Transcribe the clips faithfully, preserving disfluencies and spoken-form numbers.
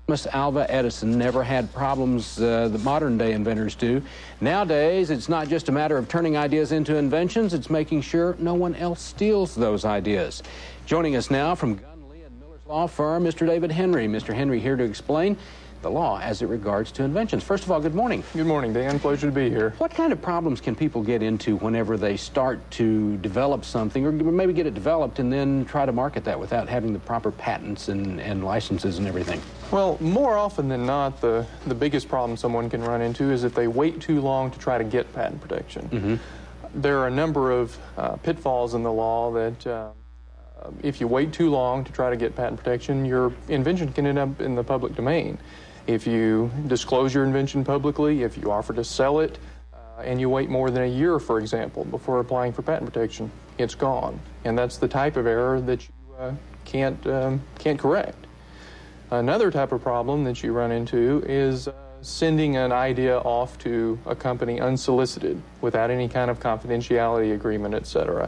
Thomas Alva Edison never had problems uh, the modern-day inventors do. Nowadays, it's not just a matter of turning ideas into inventions, it's making sure no one else steals those ideas. Joining us now from Gunn, Lee and Miller's law firm, Mister David Henry. Mister Henry here to explain the law as it regards to inventions. First of all, good morning. Good morning, Dan. Pleasure to be here. What kind of problems can people get into whenever they start to develop something, or maybe get it developed and then try to market that without having the proper patents and, and licenses and everything? Well, more often than not, the, the biggest problem someone can run into is if they wait too long to try to get patent protection. Mm-hmm. There are a number of uh, pitfalls in the law that uh, if you wait too long to try to get patent protection, your invention can end up in the public domain. If you disclose your invention publicly, if you offer to sell it, uh, and you wait more than a year, for example, before applying for patent protection, it's gone. And that's the type of error that you uh, can't, um, can't correct. Another type of problem that you run into is uh, sending an idea off to a company unsolicited, without any kind of confidentiality agreement, et cetera,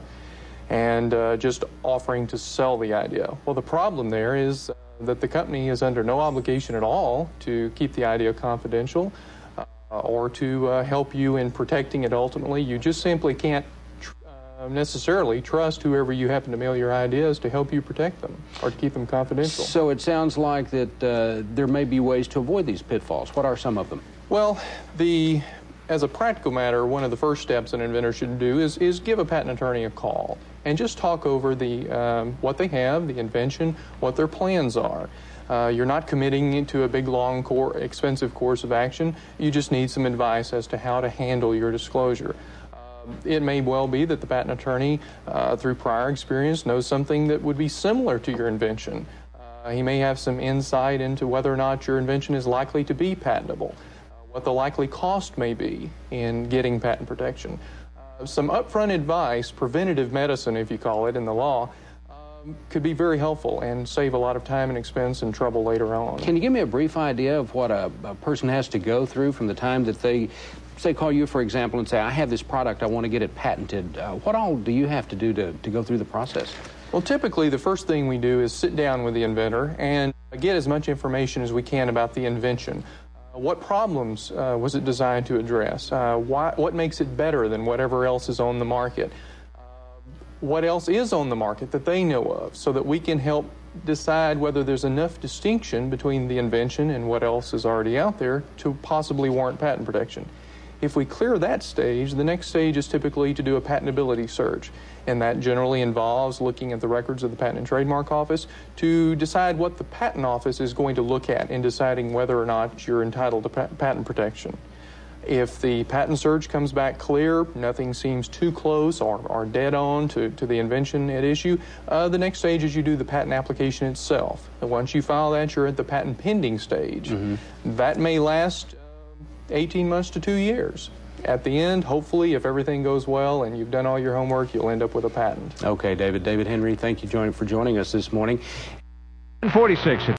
and uh, just offering to sell the idea. Well, the problem there is uh, that the company is under no obligation at all to keep the idea confidential uh, or to uh, help you in protecting it ultimately. You just simply can't tr uh, necessarily trust whoever you happen to mail your ideas to help you protect them or to keep them confidential. So it sounds like that uh, there may be ways to avoid these pitfalls. What are some of them? Well, the as a practical matter, one of the first steps an inventor should do is, is give a patent attorney a call and just talk over the, um, what they have, the invention, what their plans are. Uh, you're not committing to a big, long, core, expensive course of action. You just need some advice as to how to handle your disclosure. Um, it may well be that the patent attorney, uh, through prior experience, knows something that would be similar to your invention. Uh, he may have some insight into whether or not your invention is likely to be patentable, what the likely cost may be in getting patent protection. Uh, some upfront advice, preventative medicine if you call it in the law, um, could be very helpful and save a lot of time and expense and trouble later on. Can you give me a brief idea of what a, a person has to go through from the time that they, say, call you, for example, and say, I have this product, I want to get it patented. Uh, what all do you have to do to, to go through the process? Well, typically the first thing we do is sit down with the inventor and get as much information as we can about the invention. What problems uh, was it designed to address? Uh, why, what makes it better than whatever else is on the market? Uh, what else is on the market that they know of, so that we can help decide whether there's enough distinction between the invention and what else is already out there to possibly warrant patent protection. If we clear that stage, the next stage is typically to do a patentability search, and that generally involves looking at the records of the Patent and Trademark Office to decide what the Patent Office is going to look at in deciding whether or not you're entitled to patent protection. If the patent search comes back clear, nothing seems too close or, or dead on to, to the invention at issue, uh, the next stage is you do the patent application itself. And once you file that, you're at the patent pending stage. Mm-hmm. That may last eighteen months to two years. At the end, hopefully, if everything goes well and you've done all your homework, you'll end up with a patent. Okay, David. David Henry, thank you join, for joining us this morning. forty-six